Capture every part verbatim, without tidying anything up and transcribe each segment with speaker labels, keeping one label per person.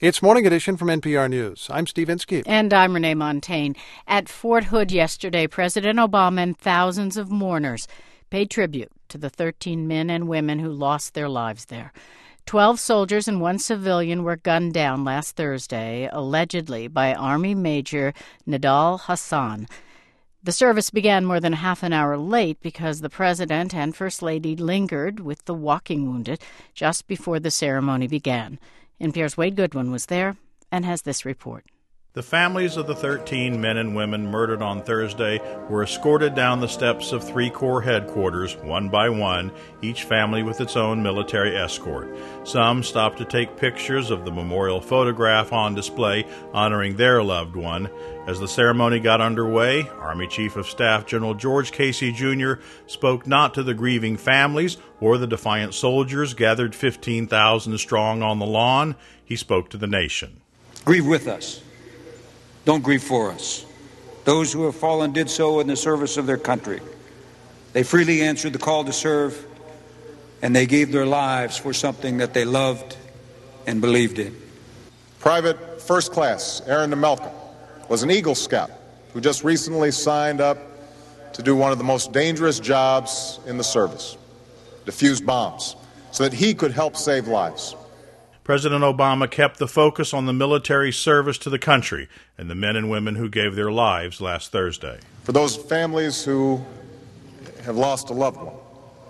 Speaker 1: It's Morning Edition from N P R News. I'm Steve Inskeep.
Speaker 2: And I'm Renee Montagne. At Fort Hood yesterday, President Obama and thousands of mourners paid tribute to the thirteen men and women who lost their lives there. Twelve soldiers and one civilian were gunned down last Thursday, allegedly by Army Major Nidal Hasan. The service began more than half an hour late because the President and First Lady lingered with the walking wounded just before the ceremony began. N P R's Wade Goodwin was there and has this report.
Speaker 3: The families of the thirteen men and women murdered on Thursday were escorted down the steps of three Corps headquarters, one by one, each family with its own military escort. Some stopped to take pictures of the memorial photograph on display honoring their loved one. As the ceremony got underway, Army Chief of Staff General George Casey Junior spoke not to the grieving families or the defiant soldiers gathered fifteen thousand strong on the lawn. He spoke to the nation.
Speaker 4: Grieve with us. Don't grieve for us. Those who have fallen did so in the service of their country. They freely answered the call to serve, and they gave their lives for something that they loved and believed in.
Speaker 5: Private First Class Aaron Nemelka was an Eagle Scout who just recently signed up to do one of the most dangerous jobs in the service, defuse bombs, so that he could help save lives.
Speaker 3: President Obama kept the focus on the military service to the country and the men and women who gave their lives last Thursday.
Speaker 5: For those families who have lost a loved one,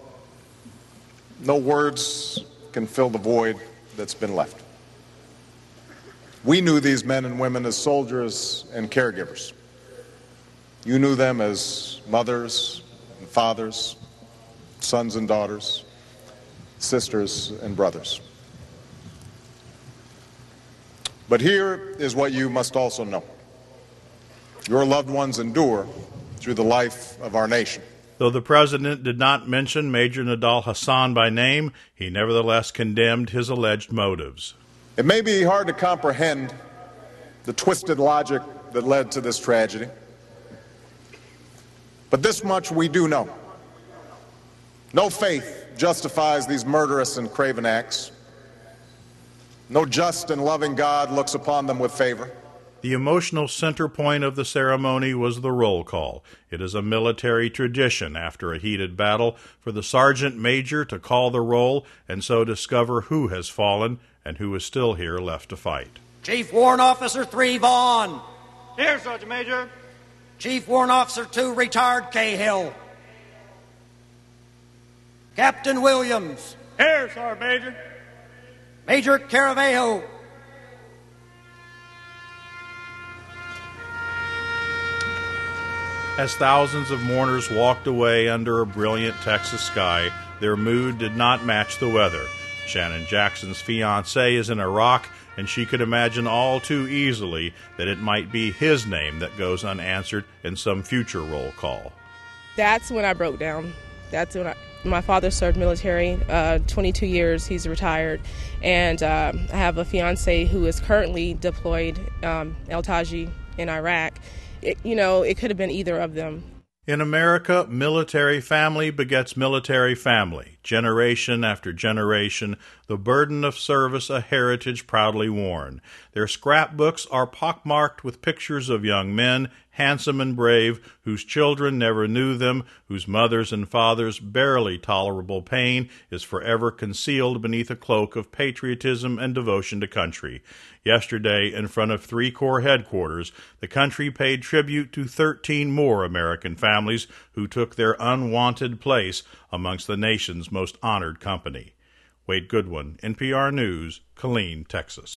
Speaker 5: no words can fill the void that's been left. We knew these men and women as soldiers and caregivers. You knew them as mothers and fathers, sons and daughters, sisters and brothers. But here is what you must also know. Your loved ones endure through the life of our nation.
Speaker 3: Though the president did not mention Major Nidal Hasan by name, he nevertheless condemned his alleged motives.
Speaker 5: It may be hard to comprehend the twisted logic that led to this tragedy, but this much we do know. No faith justifies these murderous and craven acts. No just and loving God looks upon them with favor.
Speaker 3: The emotional center point of the ceremony was the roll call. It is a military tradition after a heated battle for the sergeant major to call the roll and so discover who has fallen and who is still here left to fight.
Speaker 6: Chief Warrant Officer three Vaughn.
Speaker 7: Here, Sergeant Major.
Speaker 6: Chief Warrant Officer two Retired Cahill. Captain Williams.
Speaker 7: Here, Sergeant Major.
Speaker 6: Major Caravejo.
Speaker 3: As thousands of mourners walked away under a brilliant Texas sky, their mood did not match the weather. Shannon Jackson's fiancé is in Iraq, and she could imagine all too easily that it might be his name that goes unanswered in some future roll call.
Speaker 8: That's when I broke down. That's when I... My father served military, uh, twenty-two years, he's retired, and uh, I have a fiance who is currently deployed, um, El Taji, in Iraq. It, you know, it could have been either of them.
Speaker 3: In America, military family begets military family. Generation after generation, the burden of service a heritage proudly worn. Their scrapbooks are pockmarked with pictures of young men, handsome and brave, whose children never knew them, whose mothers and fathers' barely tolerable pain is forever concealed beneath a cloak of patriotism and devotion to country. Yesterday, in front of three Corps headquarters, the country paid tribute to thirteen more American families who took their unwanted place amongst the nation's most honored company. Wade Goodwin, N P R News, Killeen, Texas.